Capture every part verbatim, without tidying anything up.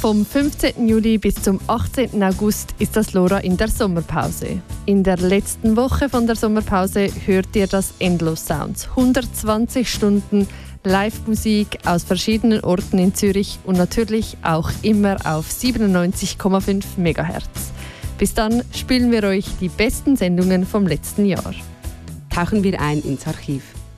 Vom fünfzehnten Juli bis zum achtzehnten August ist das LoRa in der Sommerpause. In der letzten Woche von der Sommerpause hört ihr das Endlos Sounds. hundertzwanzig Stunden Live-Musik aus verschiedenen Orten in Zürich und natürlich auch immer auf siebenundneunzig Komma fünf Megahertz. Bis dann spielen wir euch die besten Sendungen vom letzten Jahr. Tauchen wir ein ins Archiv.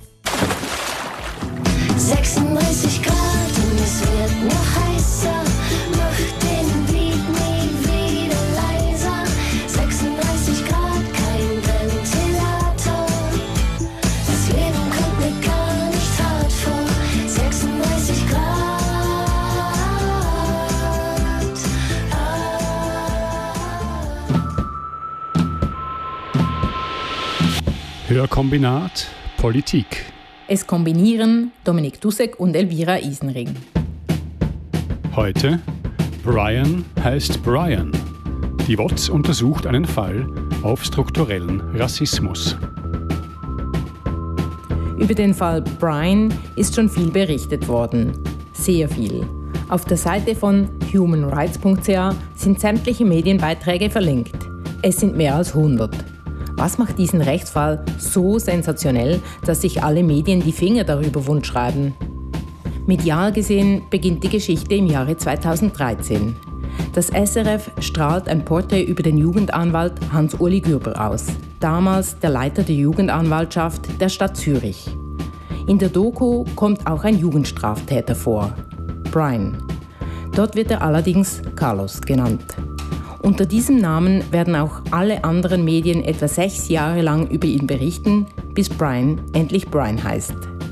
sechsunddreißig Grad und es wird noch heißer. Mach den Beat nie wieder leiser. sechsunddreißig Grad, kein Ventilator. Das Leben kommt mir gar nicht hart vor. sechsunddreißig Grad. Ah. Hörkombinat Politik. Es kombinieren Dominik Dussek und Elvira Isenring. Heute Brian heißt Brian. Die W O Z untersucht einen Fall auf strukturellen Rassismus. Über den Fall Brian ist schon viel berichtet worden. Sehr viel. Auf der Seite von human rights punkt c a sind sämtliche Medienbeiträge verlinkt. Es sind mehr als hundert. Was macht diesen Rechtsfall so sensationell, dass sich alle Medien die Finger darüber wundschreiben? Medial gesehen beginnt die Geschichte im Jahre zweitausenddreizehn. Das S R F strahlt ein Porträt über den Jugendanwalt Hans-Uli Gürber aus, damals der Leiter der Jugendanwaltschaft der Stadt Zürich. In der Doku kommt auch ein Jugendstraftäter vor, Brian. Dort wird er allerdings Carlos genannt. Unter diesem Namen werden auch alle anderen Medien etwa sechs Jahre lang über ihn berichten, bis Brian endlich Brian heißt.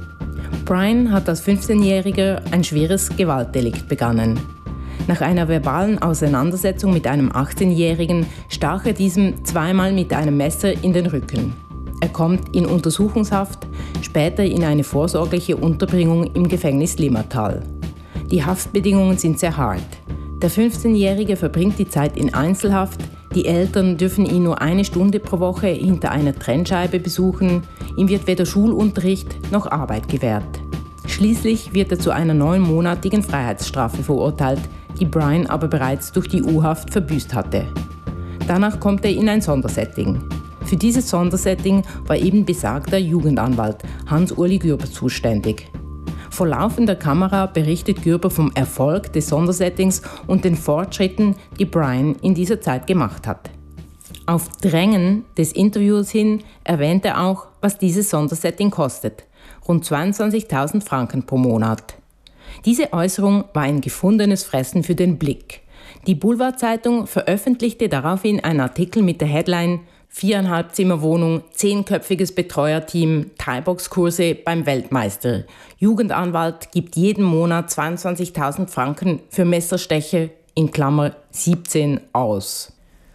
Brian hat als fünfzehnjähriger ein schweres Gewaltdelikt begangen. Nach einer verbalen Auseinandersetzung mit einem achtzehnjährigen stach er diesem zweimal mit einem Messer in den Rücken. Er kommt in Untersuchungshaft, später in eine vorsorgliche Unterbringung im Gefängnis Limmatal. Die Haftbedingungen sind sehr hart. Der fünfzehnjährige verbringt die Zeit in Einzelhaft, die Eltern dürfen ihn nur eine Stunde pro Woche hinter einer Trennscheibe besuchen, ihm wird weder Schulunterricht noch Arbeit gewährt. Schließlich wird er zu einer neunmonatigen Freiheitsstrafe verurteilt, die Brian aber bereits durch die U-Haft verbüßt hatte. Danach kommt er in ein Sondersetting. Für dieses Sondersetting war eben besagter Jugendanwalt Hans-Uli Gürber zuständig. Vor laufender Kamera berichtet Gürber vom Erfolg des Sondersettings und den Fortschritten, die Brian in dieser Zeit gemacht hat. Auf Drängen des Interviews hin erwähnt er auch, was dieses Sondersetting kostet. Rund zweiundzwanzigtausend Franken pro Monat. Diese Äußerung war ein gefundenes Fressen für den Blick. Die Boulevard-Zeitung veröffentlichte daraufhin einen Artikel mit der Headline Viereinhalb Zimmerwohnung, zehnköpfiges Betreuerteam, Thai-Box-Kurse beim Weltmeister. Jugendanwalt gibt jeden Monat zweiundzwanzigtausend Franken für Messerstecher in Klammer siebzehn aus.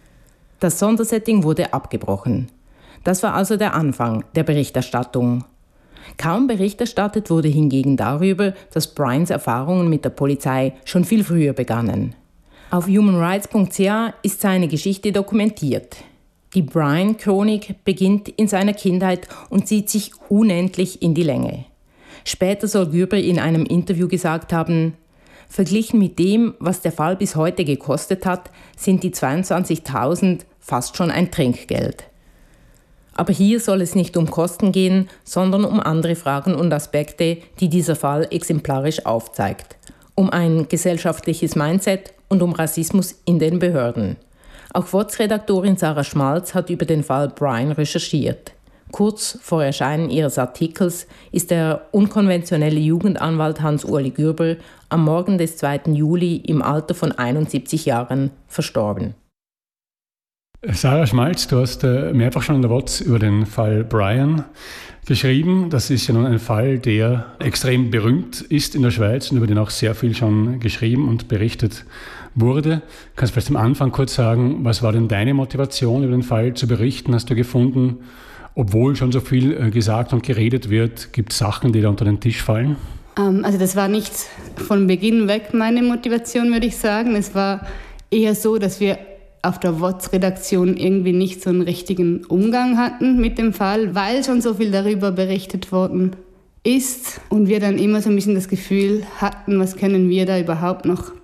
Das Sondersetting wurde abgebrochen. Das war also der Anfang der Berichterstattung. Kaum Bericht erstattet wurde hingegen darüber, dass Brians Erfahrungen mit der Polizei schon viel früher begannen. Auf human rights punkt c a ist seine Geschichte dokumentiert. Die Brian-Chronik beginnt in seiner Kindheit und zieht sich unendlich in die Länge. Später soll Gürber in einem Interview gesagt haben, verglichen mit dem, was der Fall bis heute gekostet hat, sind die zweiundzwanzigtausend fast schon ein Trinkgeld. Aber hier soll es nicht um Kosten gehen, sondern um andere Fragen und Aspekte, die dieser Fall exemplarisch aufzeigt. Um ein gesellschaftliches Mindset und um Rassismus in den Behörden. Auch W O Z-Redaktorin Sarah Schmalz hat über den Fall Brian recherchiert. Kurz vor Erscheinen ihres Artikels ist der unkonventionelle Jugendanwalt Hans-Uli Gürber am Morgen des zweiten Juli im Alter von einundsiebzig Jahren verstorben. Sarah Schmalz, du hast mehrfach schon in der W O Z über den Fall Brian geschrieben. Das ist ja nun ein Fall, der extrem berühmt ist in der Schweiz und über den auch sehr viel schon geschrieben und berichtet wurde. Kannst du vielleicht am Anfang kurz sagen, was war denn deine Motivation, über den Fall zu berichten? Hast du gefunden, obwohl schon so viel gesagt und geredet wird, gibt es Sachen, die da unter den Tisch fallen? Ähm, also das war nicht von Beginn weg meine Motivation, würde ich sagen. Es war eher so, dass wir auf der W O Z-Redaktion irgendwie nicht so einen richtigen Umgang hatten mit dem Fall, weil schon so viel darüber berichtet worden ist und wir dann immer so ein bisschen das Gefühl hatten, was können wir da überhaupt noch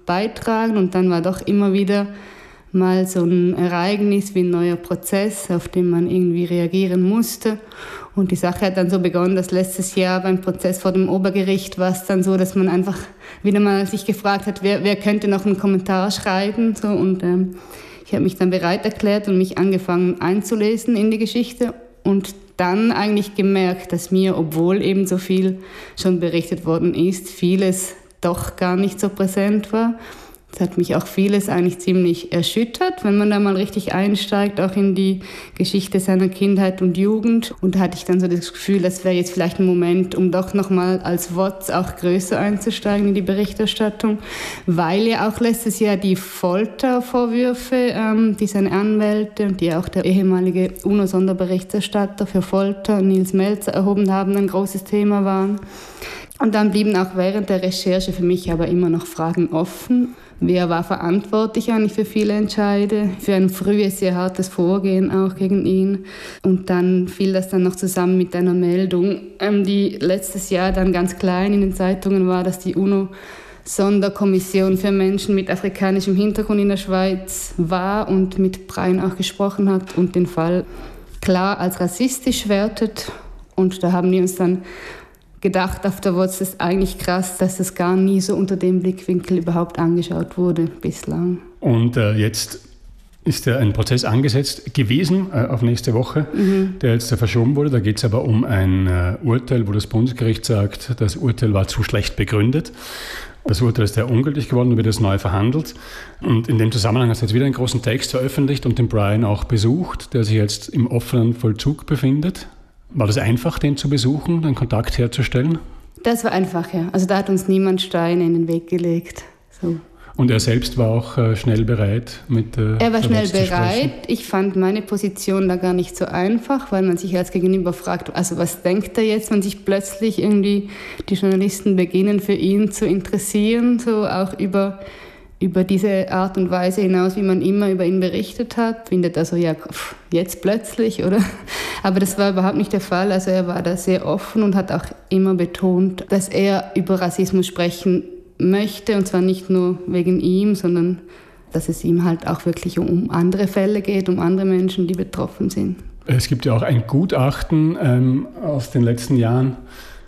beitragen. Und dann war doch immer wieder mal so ein Ereignis wie ein neuer Prozess, auf den man irgendwie reagieren musste. Und die Sache hat dann so begonnen, dass letztes Jahr beim Prozess vor dem Obergericht war es dann so, dass man einfach wieder mal sich gefragt hat, wer, wer könnte noch einen Kommentar schreiben. So. Und ähm, ich habe mich dann bereit erklärt und mich angefangen einzulesen in die Geschichte. Und dann eigentlich gemerkt, dass mir, obwohl eben so viel schon berichtet worden ist, vieles doch gar nicht so präsent war. Es hat mich auch vieles eigentlich ziemlich erschüttert, wenn man da mal richtig einsteigt, auch in die Geschichte seiner Kindheit und Jugend. Und da hatte ich dann so das Gefühl, das wäre jetzt vielleicht ein Moment, um doch nochmal als W O Z auch größer einzusteigen in die Berichterstattung, weil ja auch letztes Jahr die Foltervorwürfe, ähm, die seine Anwälte und die auch der ehemalige UNO-Sonderberichterstatter für Folter, Nils Melzer, erhoben haben, ein großes Thema waren. Und dann blieben auch während der Recherche für mich aber immer noch Fragen offen. Wer war verantwortlich eigentlich für viele Entscheide, für ein frühes, sehr hartes Vorgehen auch gegen ihn? Und dann fiel das dann noch zusammen mit einer Meldung, die letztes Jahr dann ganz klein in den Zeitungen war, dass die UNO-Sonderkommission für Menschen mit afrikanischem Hintergrund in der Schweiz war und mit Brian auch gesprochen hat und den Fall klar als rassistisch wertet. Und da haben wir uns dann gedacht, auf der W O Z ist eigentlich krass, dass das gar nie so unter dem Blickwinkel überhaupt angeschaut wurde bislang. Und äh, jetzt ist ja ein Prozess angesetzt gewesen äh, auf nächste Woche, mhm. der jetzt äh, verschoben wurde. Da geht es aber um ein äh, Urteil, wo das Bundesgericht sagt, das Urteil war zu schlecht begründet. Das Urteil ist ja ungültig geworden und wird jetzt neu verhandelt. Und in dem Zusammenhang hast du jetzt wieder einen großen Text veröffentlicht und den Brian auch besucht, der sich jetzt im offenen Vollzug befindet. War das einfach, den zu besuchen, den Kontakt herzustellen? Das war einfach, ja. Also da hat uns niemand Steine in den Weg gelegt. So. Und er selbst war auch äh, schnell bereit, mit äh, Er war schnell bereit. Ich fand meine Position da gar nicht so einfach, weil man sich als Gegenüber fragt, also was denkt er jetzt, wenn sich plötzlich irgendwie die Journalisten beginnen, für ihn zu interessieren, so auch über... über diese Art und Weise hinaus, wie man immer über ihn berichtet hat, findet er so, ja, jetzt plötzlich, oder? Aber das war überhaupt nicht der Fall. Also er war da sehr offen und hat auch immer betont, dass er über Rassismus sprechen möchte, und zwar nicht nur wegen ihm, sondern dass es ihm halt auch wirklich um andere Fälle geht, um andere Menschen, die betroffen sind. Es gibt ja auch ein Gutachten ähm, aus den letzten Jahren,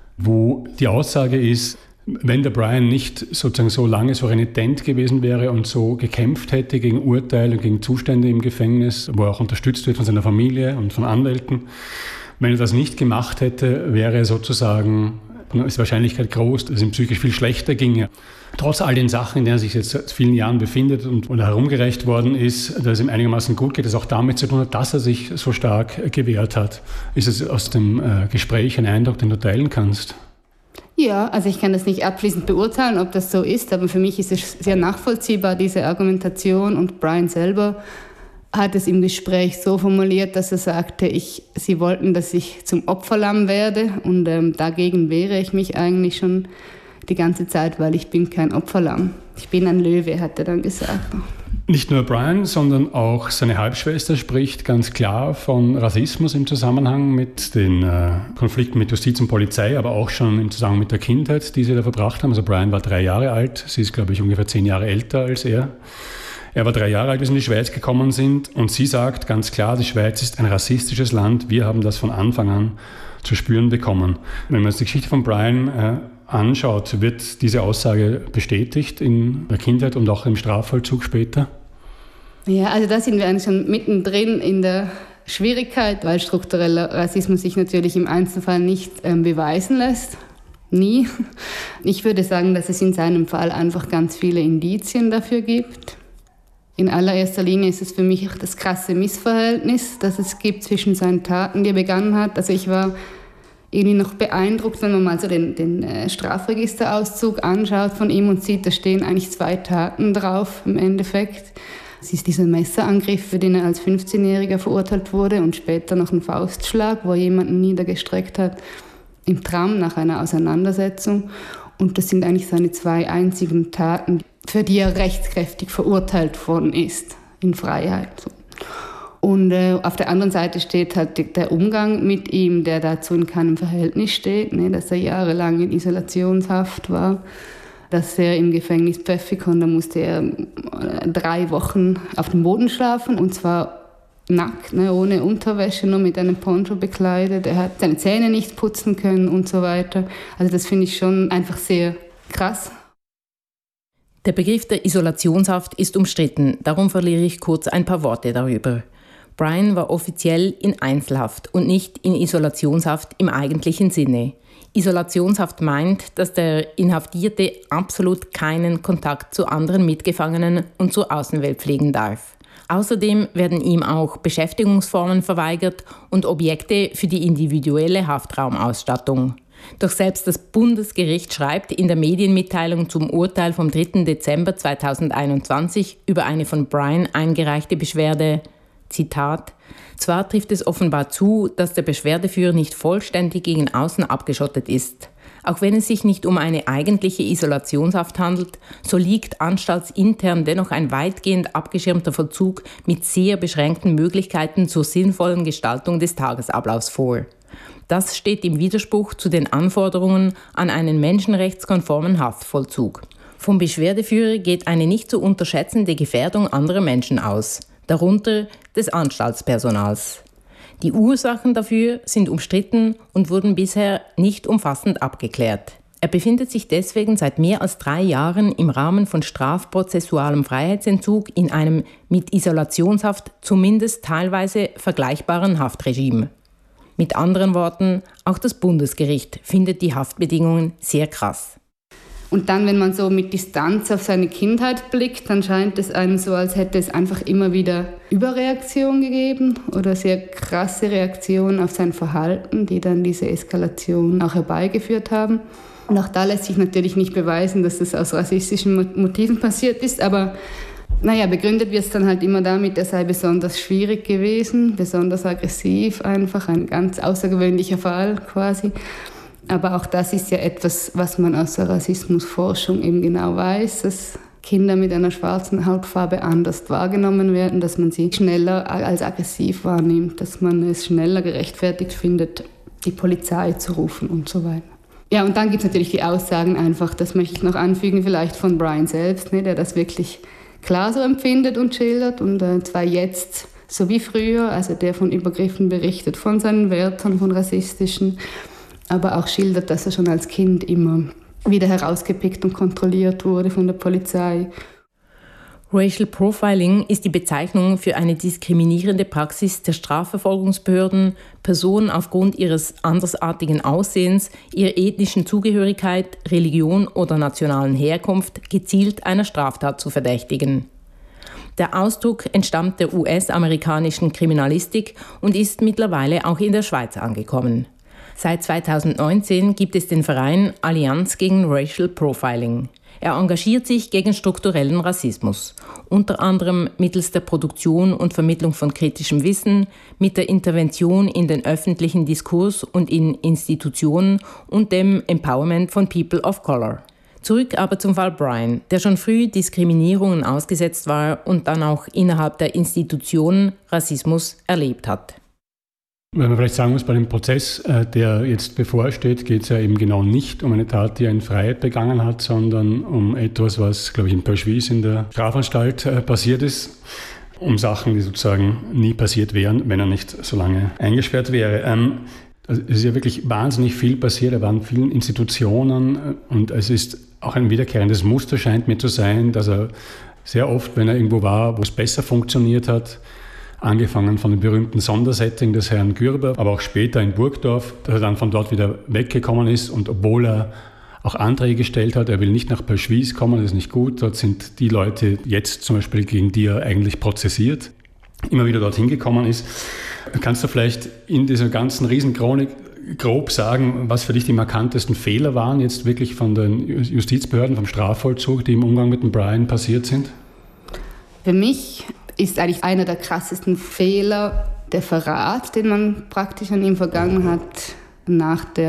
wo die Aussage ist, wenn der Brian nicht sozusagen so lange so renitent gewesen wäre und so gekämpft hätte gegen Urteile und gegen Zustände im Gefängnis, wo er auch unterstützt wird von seiner Familie und von Anwälten, wenn er das nicht gemacht hätte, wäre sozusagen, ist die Wahrscheinlichkeit groß, dass es ihm psychisch viel schlechter ginge. Trotz all den Sachen, in denen er sich jetzt seit vielen Jahren befindet und oder herumgereicht worden ist, dass es ihm einigermaßen gut geht, das auch damit zu tun hat, dass er sich so stark gewehrt hat. Ist es aus dem äh, Gespräch ein Eindruck, den du teilen kannst? Ja, also ich kann das nicht abschließend beurteilen, ob das so ist, aber für mich ist es sehr nachvollziehbar, diese Argumentation. Und Brian selber hat es im Gespräch so formuliert, dass er sagte, ich, sie wollten, dass ich zum Opferlamm werde, und ähm, dagegen wehre ich mich eigentlich schon die ganze Zeit, weil ich bin kein Opferlamm. Ich bin ein Löwe, hat er dann gesagt. Nicht nur Brian, sondern auch seine Halbschwester spricht ganz klar von Rassismus im Zusammenhang mit den äh, Konflikten mit Justiz und Polizei, aber auch schon im Zusammenhang mit der Kindheit, die sie da verbracht haben. Also Brian war drei Jahre alt, sie ist, glaube ich, ungefähr zehn Jahre älter als er. Er war drei Jahre alt, als sie in die Schweiz gekommen sind, und sie sagt ganz klar, die Schweiz ist ein rassistisches Land, wir haben das von Anfang an zu spüren bekommen. Wenn man sich die Geschichte von Brian äh, anschaut, wird diese Aussage bestätigt in der Kindheit und auch im Strafvollzug später? Ja, also da sind wir eigentlich schon mittendrin in der Schwierigkeit, weil struktureller Rassismus sich natürlich im Einzelfall nicht ähm, beweisen lässt. Nie. Ich würde sagen, dass es in seinem Fall einfach ganz viele Indizien dafür gibt. In allererster Linie ist es für mich auch das krasse Missverhältnis, das es gibt zwischen seinen Taten, die er begangen hat. Also ich war irgendwie noch beeindruckt, wenn man mal so den, den äh, Strafregisterauszug anschaut von ihm und sieht, da stehen eigentlich zwei Taten drauf im Endeffekt. Es ist dieser Messerangriff, für den er als fünfzehnjähriger verurteilt wurde, und später noch ein Faustschlag, wo er jemanden niedergestreckt hat im Tram nach einer Auseinandersetzung. Und das sind eigentlich seine zwei einzigen Taten, für die er rechtskräftig verurteilt worden ist, in Freiheit. Und äh, auf der anderen Seite steht halt der Umgang mit ihm, der dazu in keinem Verhältnis steht, ne, dass er jahrelang in Isolationshaft war. dass er im Gefängnis Pfäffikon, da musste er drei Wochen auf dem Boden schlafen und zwar nackt, ne, ohne Unterwäsche, nur mit einem Poncho bekleidet. Er hat seine Zähne nicht putzen können und so weiter. Also das finde ich schon einfach sehr krass. Der Begriff der Isolationshaft ist umstritten, darum verliere ich kurz ein paar Worte darüber. Brian war offiziell in Einzelhaft und nicht in Isolationshaft im eigentlichen Sinne. Isolationshaft meint, dass der Inhaftierte absolut keinen Kontakt zu anderen Mitgefangenen und zur Außenwelt pflegen darf. Außerdem werden ihm auch Beschäftigungsformen verweigert und Objekte für die individuelle Haftraumausstattung. Doch selbst das Bundesgericht schreibt in der Medienmitteilung zum Urteil vom dritten Dezember zweitausendeinundzwanzig über eine von Brian eingereichte Beschwerde, Zitat, zwar trifft es offenbar zu, dass der Beschwerdeführer nicht vollständig gegen außen abgeschottet ist. Auch wenn es sich nicht um eine eigentliche Isolationshaft handelt, so liegt anstaltsintern dennoch ein weitgehend abgeschirmter Vollzug mit sehr beschränkten Möglichkeiten zur sinnvollen Gestaltung des Tagesablaufs vor. Das steht im Widerspruch zu den Anforderungen an einen menschenrechtskonformen Haftvollzug. Vom Beschwerdeführer geht eine nicht zu unterschätzende Gefährdung anderer Menschen aus, darunter des Anstaltspersonals. Die Ursachen dafür sind umstritten und wurden bisher nicht umfassend abgeklärt. Er befindet sich deswegen seit mehr als drei Jahren im Rahmen von strafprozessualem Freiheitsentzug in einem mit Isolationshaft zumindest teilweise vergleichbaren Haftregime. Mit anderen Worten, auch das Bundesgericht findet die Haftbedingungen sehr krass. Und dann, wenn man so mit Distanz auf seine Kindheit blickt, dann scheint es einem so, als hätte es einfach immer wieder Überreaktion gegeben oder sehr krasse Reaktionen auf sein Verhalten, die dann diese Eskalation auch herbeigeführt haben. Und auch da lässt sich natürlich nicht beweisen, dass das aus rassistischen Motiven passiert ist, aber naja, begründet wird es dann halt immer damit, er sei besonders schwierig gewesen, besonders aggressiv einfach, ein ganz außergewöhnlicher Fall quasi. Aber auch das ist ja etwas, was man aus der Rassismusforschung eben genau weiß, dass Kinder mit einer schwarzen Hautfarbe anders wahrgenommen werden, dass man sie schneller als aggressiv wahrnimmt, dass man es schneller gerechtfertigt findet, die Polizei zu rufen und so weiter. Ja, und dann gibt es natürlich die Aussagen einfach, das möchte ich noch anfügen, vielleicht von Brian selbst, ne, der das wirklich klar so empfindet und schildert und äh, zwar jetzt so wie früher, also der von Übergriffen berichtet, von seinen Wörtern, von rassistischen, aber auch schildert, dass er schon als Kind immer wieder herausgepickt und kontrolliert wurde von der Polizei. Racial Profiling ist die Bezeichnung für eine diskriminierende Praxis der Strafverfolgungsbehörden, Personen aufgrund ihres andersartigen Aussehens, ihrer ethnischen Zugehörigkeit, Religion oder nationalen Herkunft gezielt einer Straftat zu verdächtigen. Der Ausdruck entstammt der U S-amerikanischen Kriminalistik und ist mittlerweile auch in der Schweiz angekommen. Seit zweitausendneunzehn gibt es den Verein Allianz gegen Racial Profiling. Er engagiert sich gegen strukturellen Rassismus, unter anderem mittels der Produktion und Vermittlung von kritischem Wissen, mit der Intervention in den öffentlichen Diskurs und in Institutionen und dem Empowerment von People of Color. Zurück aber zum Fall Brian, der schon früh Diskriminierungen ausgesetzt war und dann auch innerhalb der Institutionen Rassismus erlebt hat. Wenn man vielleicht sagen muss, bei dem Prozess, der jetzt bevorsteht, geht es ja eben genau nicht um eine Tat, die er in Freiheit begangen hat, sondern um etwas, was, glaube ich, in Pöschwies in der Strafanstalt passiert ist, um Sachen, die sozusagen nie passiert wären, wenn er nicht so lange eingesperrt wäre. Ähm, es ist ja wirklich wahnsinnig viel passiert, er war in vielen Institutionen und es ist auch ein wiederkehrendes Muster, scheint mir zu sein, dass er sehr oft, wenn er irgendwo war, wo es besser funktioniert hat, angefangen von dem berühmten Sondersetting des Herrn Gürber, aber auch später in Burgdorf, dass er dann von dort wieder weggekommen ist und obwohl er auch Anträge gestellt hat, er will nicht nach Pöschwies kommen, das ist nicht gut, dort sind die Leute jetzt zum Beispiel, gegen die er eigentlich prozessiert, immer wieder dorthin gekommen ist. Kannst du vielleicht in dieser ganzen Riesenchronik grob sagen, was für dich die markantesten Fehler waren, jetzt wirklich von den Justizbehörden, vom Strafvollzug, die im Umgang mit dem Brian passiert sind? Für mich ist eigentlich einer der krassesten Fehler der Verrat, den man praktisch an ihm vergangen hat nach der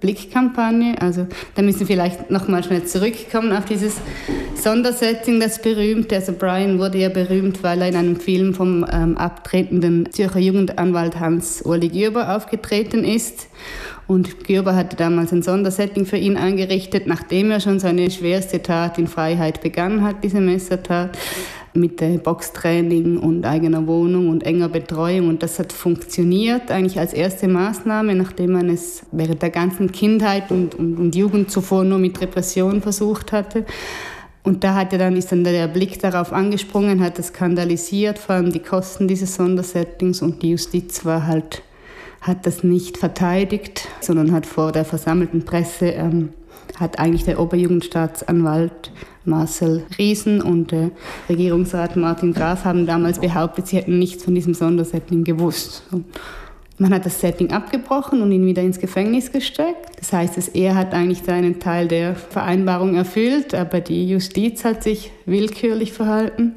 Blick-Kampagne. Also da müssen wir vielleicht nochmal schnell zurückkommen auf dieses Sondersetting, das berühmte. Also Brian wurde ja berühmt, weil er in einem Film vom ähm, abtretenden Zürcher Jugendanwalt Hans-Uli Gürber aufgetreten ist. Und Gürber hatte damals ein Sondersetting für ihn eingerichtet, nachdem er schon seine schwerste Tat in Freiheit begangen hat, diese Messertat, mit äh, Boxtraining und eigener Wohnung und enger Betreuung. Und das hat funktioniert eigentlich als erste Maßnahme, nachdem man es während der ganzen Kindheit und, und, und Jugend zuvor nur mit Repression versucht hatte. Und da hat er dann, ist dann der Blick darauf angesprungen, hat das skandalisiert, vor allem die Kosten dieses Sondersettings, und die Justiz war halt, hat das nicht verteidigt, sondern hat vor der versammelten Presse, ähm, hat eigentlich der Oberjugendstaatsanwalt Marcel Riesen und der Regierungsrat Martin Graf haben damals behauptet, sie hätten nichts von diesem Sondersetting gewusst. Man hat das Setting abgebrochen und ihn wieder ins Gefängnis gesteckt. Das heißt, dass er hat eigentlich seinen Teil der Vereinbarung erfüllt, aber die Justiz hat sich willkürlich verhalten.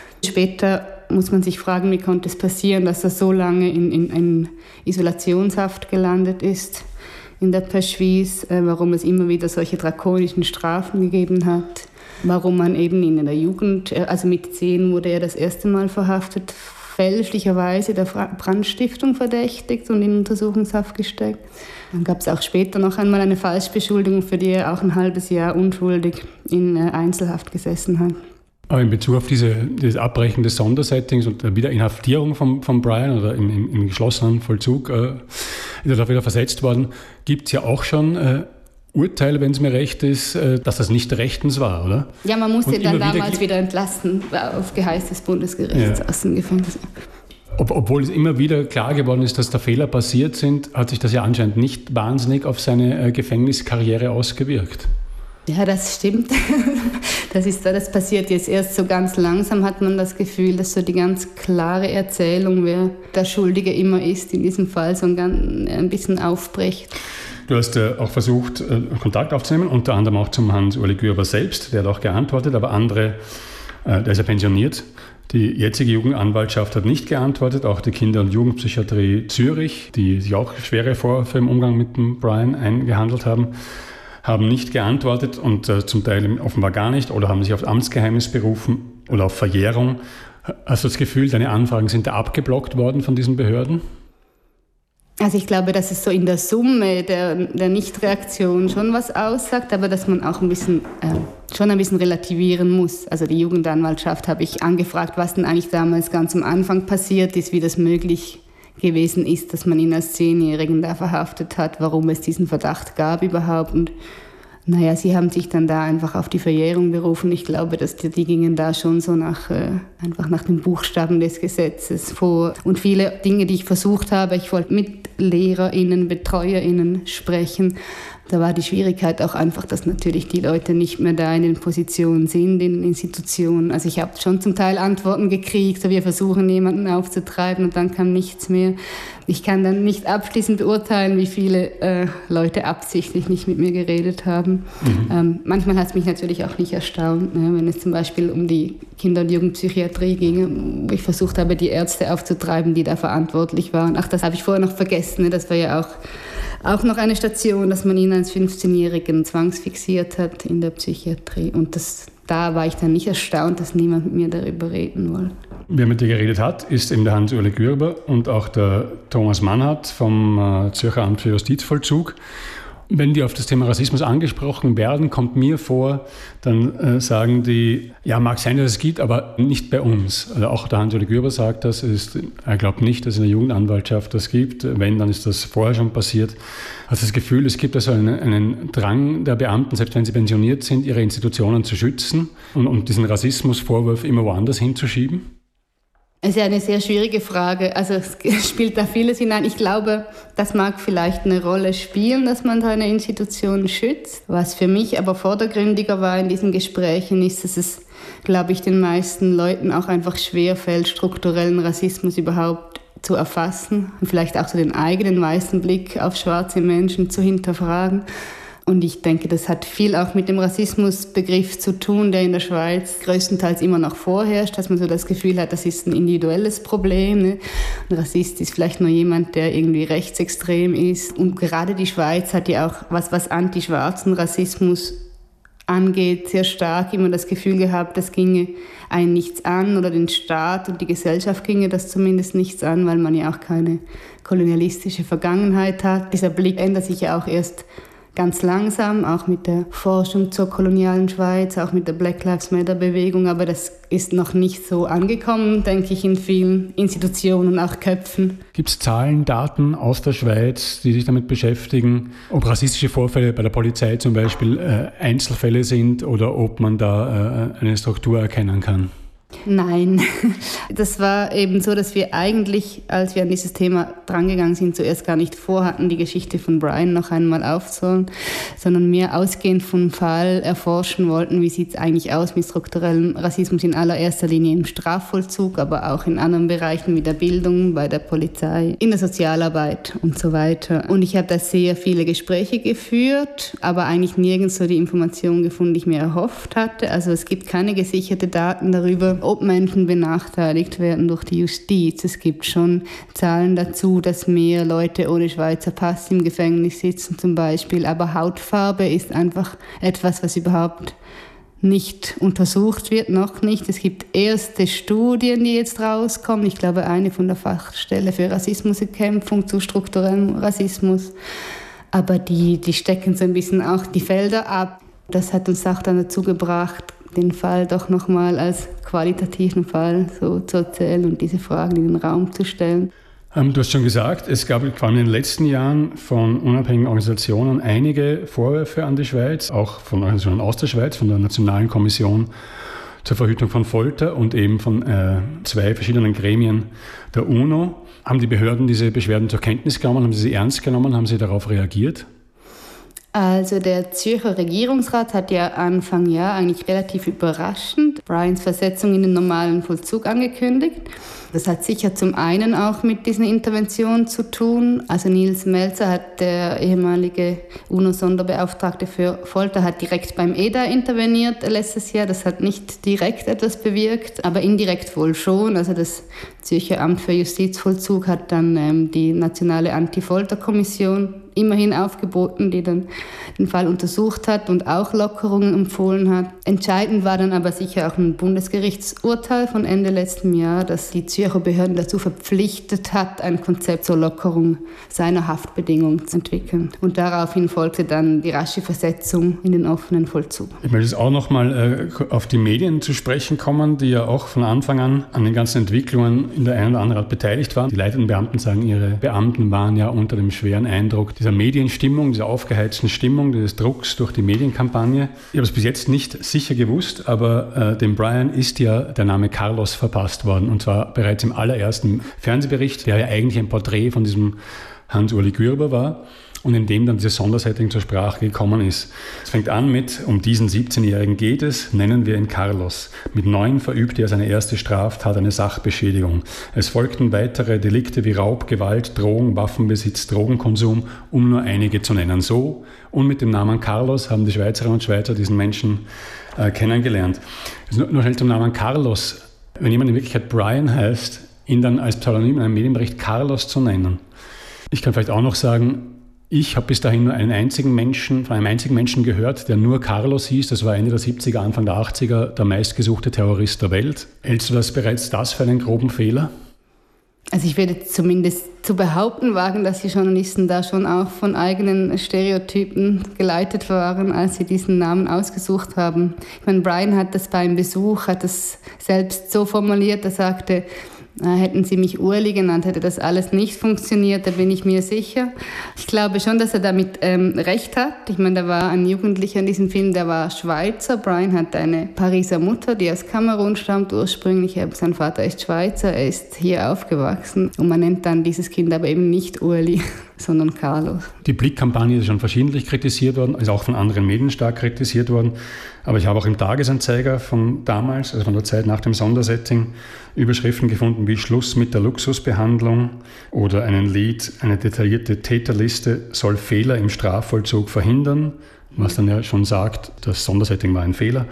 Später muss man sich fragen, wie konnte es passieren, dass er so lange in, in, in Isolationshaft gelandet ist in der Perschwies, äh, warum es immer wieder solche drakonischen Strafen gegeben hat, warum man eben ihn in der Jugend, äh, also mit zehn wurde er das erste Mal verhaftet, fälschlicherweise der Brandstiftung verdächtigt und in Untersuchungshaft gesteckt. Dann gab es auch später noch einmal eine Falschbeschuldigung, für die er auch ein halbes Jahr unschuldig in äh, Einzelhaft gesessen hat. Aber in Bezug auf diese, dieses Abbrechen des Sondersettings und der Wiederinhaftierung von, von Brian oder im, im, im geschlossenen Vollzug äh, ist er da wieder versetzt worden, gibt es ja auch schon äh, Urteile, wenn es mir recht ist, äh, dass das nicht rechtens war, oder? Ja, man musste ihn dann wieder damals wieder entlassen auf Geheiß des Bundesgerichts ja. aus dem Gefängnis. Ob, obwohl es immer wieder klar geworden ist, dass da Fehler passiert sind, hat sich das ja anscheinend nicht wahnsinnig auf seine äh, Gefängniskarriere ausgewirkt. Ja, das stimmt. Das ist, das passiert jetzt erst so ganz langsam, hat man das Gefühl, dass so die ganz klare Erzählung, wer der Schuldige immer ist, in diesem Fall so ein, ein bisschen aufbricht. Du hast äh, auch versucht, äh, Kontakt aufzunehmen, unter anderem auch zum Hans-Uli Gürber selbst, der hat auch geantwortet, aber andere, äh, der ist ja pensioniert. Die jetzige Jugendanwaltschaft hat nicht geantwortet, auch die Kinder- und Jugendpsychiatrie Zürich, die sich auch schwere Vorwürfe im Umgang mit dem Brian eingehandelt haben, haben nicht geantwortet und äh, zum Teil offenbar gar nicht oder haben sich auf Amtsgeheimnis berufen oder auf Verjährung. Hast du das Gefühl, deine Anfragen sind da abgeblockt worden von diesen Behörden? Also ich glaube, dass es so in der Summe der, der Nichtreaktion schon was aussagt, aber dass man auch ein bisschen, äh, schon ein bisschen relativieren muss. Also die Jugendanwaltschaft habe ich angefragt, was denn eigentlich damals ganz am Anfang passiert ist, wie das möglich gewesen ist, dass man ihn als Zehnjährigen da verhaftet hat, warum es diesen Verdacht gab überhaupt. Und naja, sie haben sich dann da einfach auf die Verjährung berufen. Ich glaube, dass die, die gingen da schon so nach, äh, einfach nach den Buchstaben des Gesetzes vor. Und viele Dinge, die ich versucht habe, ich wollte mit LehrerInnen, BetreuerInnen sprechen. Da war die Schwierigkeit auch einfach, dass natürlich die Leute nicht mehr da in den Positionen sind, in den Institutionen. Also ich habe schon zum Teil Antworten gekriegt, so wir versuchen jemanden aufzutreiben und dann kam nichts mehr. Ich kann dann nicht abschließend beurteilen, wie viele äh, Leute absichtlich nicht mit mir geredet haben. Mhm. Ähm, manchmal hat es mich natürlich auch nicht erstaunt, ne, wenn es zum Beispiel um die Kinder- und Jugendpsychiatrie ging, wo ich versucht habe, die Ärzte aufzutreiben, die da verantwortlich waren. Ach, das habe ich vorher noch vergessen, ne, das war ja auch Auch noch eine Station, dass man ihn als fünfzehnjährigen zwangsfixiert hat in der Psychiatrie. Und das, da war ich dann nicht erstaunt, dass niemand mit mir darüber reden wollte. Wer mit dir geredet hat, ist eben der Hans-Uli Gürber und auch der Thomas Mannhardt vom äh, Zürcher Amt für Justizvollzug. Wenn die auf das Thema Rassismus angesprochen werden, kommt mir vor, dann äh, sagen die, ja, mag sein, dass es gibt, aber nicht bei uns. Also auch der Hans-Uli Gürber sagt das, ist, er glaubt nicht, dass es in der Jugendanwaltschaft das gibt. Wenn, dann ist das vorher schon passiert. Hat das Gefühl, es gibt also einen, einen Drang der Beamten, selbst wenn sie pensioniert sind, ihre Institutionen zu schützen und, und diesen Rassismusvorwurf immer woanders hinzuschieben? Es ist ja eine sehr schwierige Frage. Also es spielt da vieles hinein. Ich glaube, das mag vielleicht eine Rolle spielen, dass man seine Institutionen schützt. Was für mich aber vordergründiger war in diesen Gesprächen, ist, dass es, glaube ich, den meisten Leuten auch einfach schwerfällt, strukturellen Rassismus überhaupt zu erfassen und vielleicht auch so den eigenen weißen Blick auf schwarze Menschen zu hinterfragen. Und ich denke, das hat viel auch mit dem Rassismusbegriff zu tun, der in der Schweiz größtenteils immer noch vorherrscht, dass man so das Gefühl hat, das ist ein individuelles Problem. Ne? Ein Rassist ist vielleicht nur jemand, der irgendwie rechtsextrem ist. Und gerade die Schweiz hat ja auch, was, was anti-schwarzen Rassismus angeht, sehr stark immer das Gefühl gehabt, das ginge einen nichts an oder den Staat und die Gesellschaft ginge das zumindest nichts an, weil man ja auch keine kolonialistische Vergangenheit hat. Dieser Blick ändert sich ja auch erst ganz langsam, auch mit der Forschung zur kolonialen Schweiz, auch mit der Black Lives Matter Bewegung, aber das ist noch nicht so angekommen, denke ich, in vielen Institutionen und auch Köpfen. Gibt es Zahlen, Daten aus der Schweiz, die sich damit beschäftigen, ob rassistische Vorfälle bei der Polizei zum Beispiel äh, Einzelfälle sind oder ob man da äh, eine Struktur erkennen kann? Nein, das war eben so, dass wir eigentlich, als wir an dieses Thema drangegangen sind, zuerst gar nicht vorhatten, die Geschichte von Brian noch einmal aufzuholen, sondern mehr ausgehend vom Fall erforschen wollten, wie sieht es eigentlich aus mit strukturellem Rassismus in allererster Linie im Strafvollzug, aber auch in anderen Bereichen wie der Bildung, bei der Polizei, in der Sozialarbeit und so weiter. Und ich habe da sehr viele Gespräche geführt, aber eigentlich nirgends so die Informationen gefunden, die ich mir erhofft hatte. Also es gibt keine gesicherte Daten darüber, ob Menschen benachteiligt werden durch die Justiz. Es gibt schon Zahlen dazu, dass mehr Leute ohne Schweizer Pass im Gefängnis sitzen zum Beispiel. Aber Hautfarbe ist einfach etwas, was überhaupt nicht untersucht wird, noch nicht. Es gibt erste Studien, die jetzt rauskommen. Ich glaube, eine von der Fachstelle für Rassismusbekämpfung zu strukturellem Rassismus. Aber die, die stecken so ein bisschen auch die Felder ab. Das hat uns auch dann dazu gebracht, den Fall doch nochmal als qualitativen Fall so zu erzählen und diese Fragen in den Raum zu stellen. Ähm, du hast schon gesagt, es gab vor allem in den letzten Jahren von unabhängigen Organisationen einige Vorwürfe an die Schweiz, auch von Organisationen aus der Schweiz, von der Nationalen Kommission zur Verhütung von Folter und eben von äh, zwei verschiedenen Gremien der UNO. Haben die Behörden diese Beschwerden zur Kenntnis genommen, haben sie sie ernst genommen, haben sie darauf reagiert? Also der Zürcher Regierungsrat hat ja Anfang Jahr eigentlich relativ überraschend Brians Versetzung in den normalen Vollzug angekündigt. Das hat sicher zum einen auch mit diesen Interventionen zu tun. Also Nils Melzer, hat der ehemalige UNO-Sonderbeauftragte für Folter, hat direkt beim E D A interveniert letztes Jahr. Das hat nicht direkt etwas bewirkt, aber indirekt wohl schon. Also das Zürcher Amt für Justizvollzug hat dann ähm, die Nationale Anti-Folter-Kommission immerhin aufgeboten, die dann den Fall untersucht hat und auch Lockerungen empfohlen hat. Entscheidend war dann aber sicher auch ein Bundesgerichtsurteil von Ende letzten Jahr, das die Zürcher Behörden dazu verpflichtet hat, ein Konzept zur Lockerung seiner Haftbedingungen zu entwickeln. Und daraufhin folgte dann die rasche Versetzung in den offenen Vollzug. Ich möchte jetzt auch noch mal äh, auf die Medien zu sprechen kommen, die ja auch von Anfang an an den ganzen Entwicklungen in der einen oder anderen Art beteiligt waren. Die leitenden Beamten sagen, ihre Beamten waren ja unter dem schweren Eindruck dieser Medienstimmung, dieser aufgeheizten Stimmung, dieses Drucks durch die Medienkampagne. Ich habe es bis jetzt nicht sicher gewusst, aber äh, dem Brian ist ja der Name Carlos verpasst worden. Und zwar bereits im allerersten Fernsehbericht, der ja eigentlich ein Porträt von diesem Hans-Uli Gürber war und in dem dann diese Sondersetting zur Sprache gekommen ist. Es fängt an mit, um diesen siebzehnjährigen geht es, nennen wir ihn Carlos. Mit neun verübte er seine erste Straftat, eine Sachbeschädigung. Es folgten weitere Delikte wie Raub, Gewalt, Drogen, Waffenbesitz, Drogenkonsum, um nur einige zu nennen. So und mit dem Namen Carlos haben die Schweizerinnen und Schweizer diesen Menschen äh, kennengelernt. Also nur schnell zum Namen Carlos. Wenn jemand in Wirklichkeit Brian heißt, ihn dann als Pseudonym in einem Medienbericht Carlos zu nennen. Ich kann vielleicht auch noch sagen, ich habe bis dahin nur einen einzigen Menschen, von einem einzigen Menschen gehört, der nur Carlos hieß. Das war Ende der siebziger, Anfang der achtziger der meistgesuchte Terrorist der Welt. Hältst du das bereits das für einen groben Fehler? Also ich würde zumindest zu behaupten wagen, dass die Journalisten da schon auch von eigenen Stereotypen geleitet waren, als sie diesen Namen ausgesucht haben. Ich meine, Brian hat das beim Besuch, hat das selbst so formuliert, er sagte, hätten sie mich Urli genannt, hätte das alles nicht funktioniert, da bin ich mir sicher. Ich glaube schon, dass er damit ähm, recht hat. Ich meine, da war ein Jugendlicher in diesem Film, der war Schweizer. Brian hat eine Pariser Mutter, die aus Kamerun stammt ursprünglich, aber sein Vater ist Schweizer, er ist hier aufgewachsen und man nennt dann dieses Kind aber eben nicht Urli. sondern Carlos. Die Blick-Kampagne ist schon verschiedentlich kritisiert worden, ist auch von anderen Medien stark kritisiert worden. Aber ich habe auch im Tagesanzeiger von damals, also von der Zeit nach dem Sondersetting, Überschriften gefunden wie Schluss mit der Luxusbehandlung oder einen Lied, eine detaillierte Täterliste soll Fehler im Strafvollzug verhindern, was dann ja schon sagt, das Sondersetting war ein Fehler.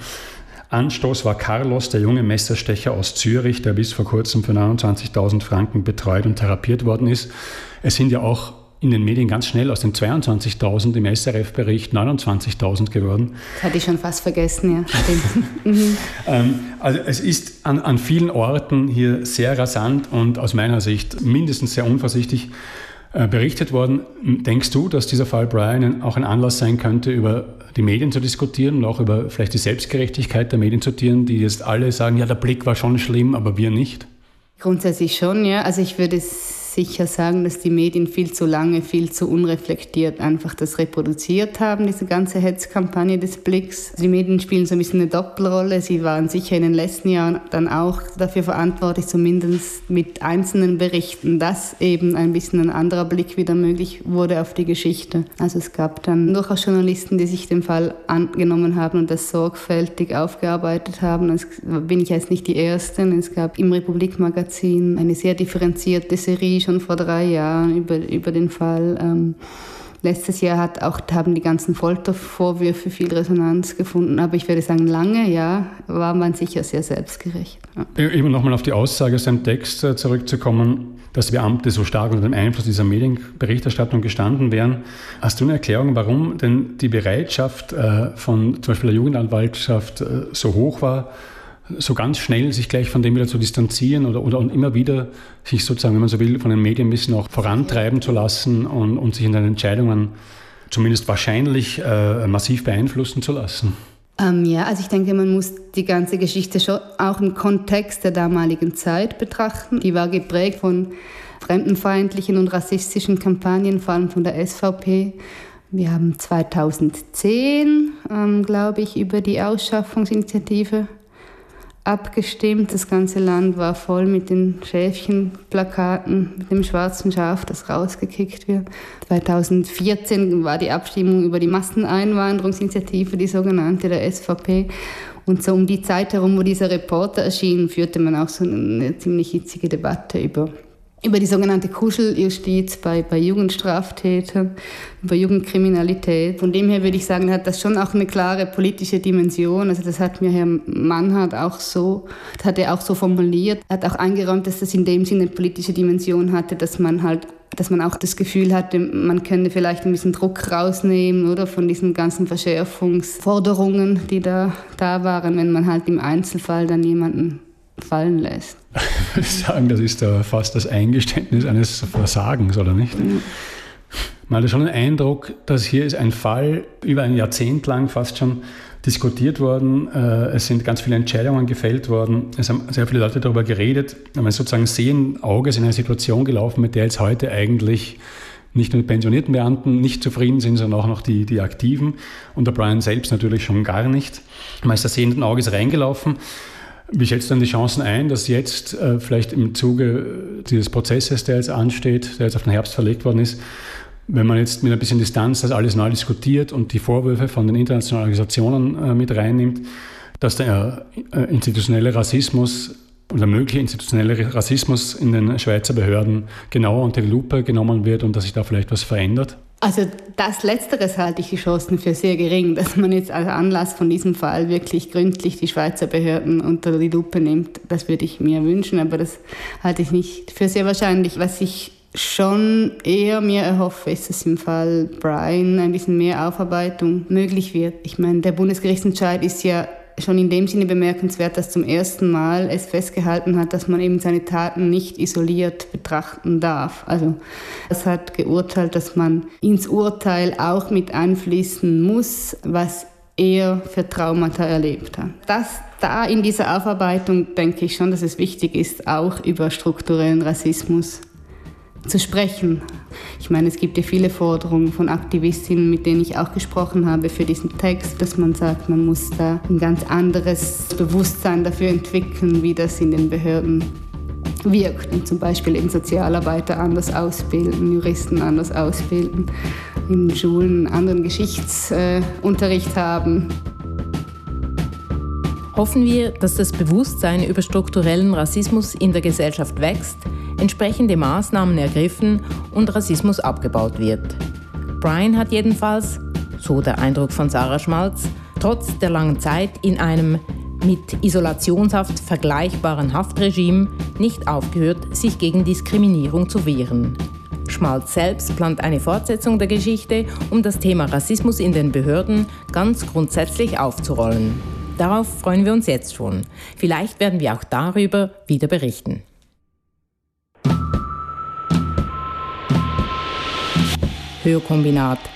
Anstoß war Carlos, der junge Messerstecher aus Zürich, der bis vor kurzem für neunundzwanzigtausend Franken betreut und therapiert worden ist. Es sind ja auch in den Medien ganz schnell aus den zweiundzwanzigtausend im S R F-Bericht neunundzwanzigtausend geworden. Das hatte ich schon fast vergessen, ja. Stimmt. mhm. ähm, also es ist an, an vielen Orten hier sehr rasant und aus meiner Sicht mindestens sehr unvorsichtig äh, berichtet worden. Denkst du, dass dieser Fall Brian auch ein Anlass sein könnte, über die Medien zu diskutieren und auch über vielleicht die Selbstgerechtigkeit der Medien zu diskutieren, die jetzt alle sagen, ja, der Blick war schon schlimm, aber wir nicht? Grundsätzlich schon, ja. Also ich würde sicher sagen, dass die Medien viel zu lange, viel zu unreflektiert einfach das reproduziert haben, diese ganze Hetzkampagne des Blicks. Die Medien spielen so ein bisschen eine Doppelrolle. Sie waren sicher in den letzten Jahren dann auch dafür verantwortlich, zumindest mit einzelnen Berichten, dass eben ein bisschen ein anderer Blick wieder möglich wurde auf die Geschichte. Also es gab dann durchaus Journalisten, die sich den Fall angenommen haben und das sorgfältig aufgearbeitet haben. Das bin ich jetzt nicht die Erste. Es gab im Republik-Magazin eine sehr differenzierte Serie, schon vor drei Jahren über, über den Fall. Ähm, letztes Jahr hat auch, haben die ganzen Foltervorwürfe viel Resonanz gefunden, aber ich würde sagen, lange, ja, war man sicher sehr selbstgerecht. Ja. Eben nochmal auf die Aussage aus dem Text zurückzukommen, dass Beamte so stark unter dem Einfluss dieser Medienberichterstattung gestanden wären. Hast du eine Erklärung, warum denn die Bereitschaft äh, von zum Beispiel der Jugendanwaltschaft äh, so hoch war, so ganz schnell sich gleich von dem wieder zu distanzieren oder, oder und immer wieder sich sozusagen, wenn man so will, von den Medien ein bisschen auch vorantreiben zu lassen und, und sich in den Entscheidungen zumindest wahrscheinlich äh, massiv beeinflussen zu lassen? Ähm, ja, also ich denke, man muss die ganze Geschichte schon auch im Kontext der damaligen Zeit betrachten. Die war geprägt von fremdenfeindlichen und rassistischen Kampagnen, vor allem von der S V P. Wir haben zweitausendzehn, ähm, glaube ich, über die Ausschaffungsinitiative abgestimmt. Das ganze Land war voll mit den Schäfchenplakaten, mit dem schwarzen Schaf, das rausgekickt wird. zweitausendvierzehn war die Abstimmung über die Masseneinwanderungsinitiative, die sogenannte der S V P. Und so um die Zeit herum, wo dieser Reporter erschien, führte man auch so eine ziemlich hitzige Debatte über über die sogenannte Kuscheljustiz bei, bei Jugendstraftätern, über Jugendkriminalität. Von dem her würde ich sagen, hat das schon auch eine klare politische Dimension. Also das hat mir Herr Mannhardt auch so, das hat er auch so formuliert. Er hat auch eingeräumt, dass das in dem Sinne eine politische Dimension hatte, dass man halt, dass man auch das Gefühl hatte, man könnte vielleicht ein bisschen Druck rausnehmen, oder, von diesen ganzen Verschärfungsforderungen, die da, da waren, wenn man halt im Einzelfall dann jemanden fallen lässt. Ich würde sagen, das ist da fast das Eingeständnis eines Versagens, oder nicht? Mhm. Man hat schon den Eindruck, dass hier ist ein Fall über ein Jahrzehnt lang fast schon diskutiert worden. Es sind ganz viele Entscheidungen gefällt worden. Es haben sehr viele Leute darüber geredet. Man ist sozusagen sehenden Auges in eine Situation gelaufen, mit der jetzt heute eigentlich nicht nur die pensionierten Beamten nicht zufrieden sind, sondern auch noch die, die Aktiven. Und der Brian selbst natürlich schon gar nicht. Man ist da sehenden Auges reingelaufen. Wie schätzt du denn die Chancen ein, dass jetzt äh, vielleicht im Zuge dieses Prozesses, der jetzt ansteht, der jetzt auf den Herbst verlegt worden ist, wenn man jetzt mit ein bisschen Distanz das alles neu diskutiert und die Vorwürfe von den internationalen Organisationen äh, mit reinnimmt, dass der äh, institutionelle Rassismus oder mögliche institutionelle Rassismus in den Schweizer Behörden genauer unter die Lupe genommen wird und dass sich da vielleicht was verändert? Also das Letzteres halte ich die Chancen für sehr gering, dass man jetzt als Anlass von diesem Fall wirklich gründlich die Schweizer Behörden unter die Lupe nimmt. Das würde ich mir wünschen, aber das halte ich nicht für sehr wahrscheinlich. Was ich schon eher mir erhoffe, ist, dass im Fall Brian ein bisschen mehr Aufarbeitung möglich wird. Ich meine, der Bundesgerichtsentscheid ist ja schon in dem Sinne bemerkenswert, dass zum ersten Mal es festgehalten hat, dass man eben seine Taten nicht isoliert betrachten darf. Also es hat geurteilt, dass man ins Urteil auch mit einfließen muss, was er für Traumata erlebt hat. Das da in dieser Aufarbeitung denke ich schon, dass es wichtig ist, auch über strukturellen Rassismus zu sprechen. Ich meine, es gibt ja viele Forderungen von Aktivistinnen, mit denen ich auch gesprochen habe für diesen Text, dass man sagt, man muss da ein ganz anderes Bewusstsein dafür entwickeln, wie das in den Behörden wirkt und zum Beispiel eben Sozialarbeiter anders ausbilden, Juristen anders ausbilden, in Schulen anderen Geschichtsunterricht haben. Hoffen wir, dass das Bewusstsein über strukturellen Rassismus in der Gesellschaft wächst, entsprechende Maßnahmen ergriffen und Rassismus abgebaut wird. Brian hat jedenfalls, so der Eindruck von Sarah Schmalz, trotz der langen Zeit in einem mit Isolationshaft vergleichbaren Haftregime nicht aufgehört, sich gegen Diskriminierung zu wehren. Schmalz selbst plant eine Fortsetzung der Geschichte, um das Thema Rassismus in den Behörden ganz grundsätzlich aufzurollen. Darauf freuen wir uns jetzt schon. Vielleicht werden wir auch darüber wieder berichten. Hörkombinat.